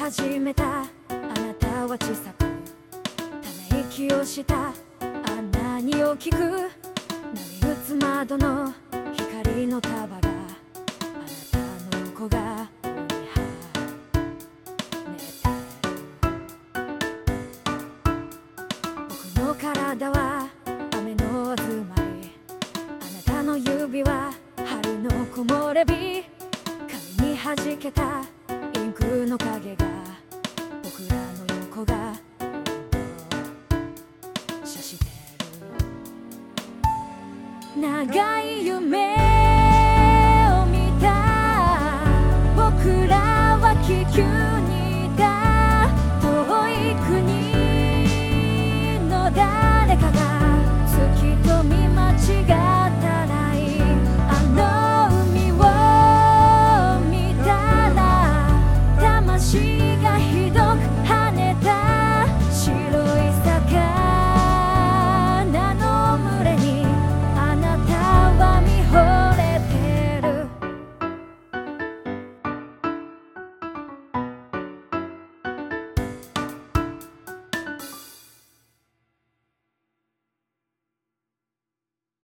始めた。あなたは小さくため息をした。何を聞く。波打つ窓の光の束があなたの横顔に跳ねてる。僕の体は雨の渦まり。あなたの指は春の木漏れ日。髪に弾けたインクの影が僕らの横顔を写してる。長い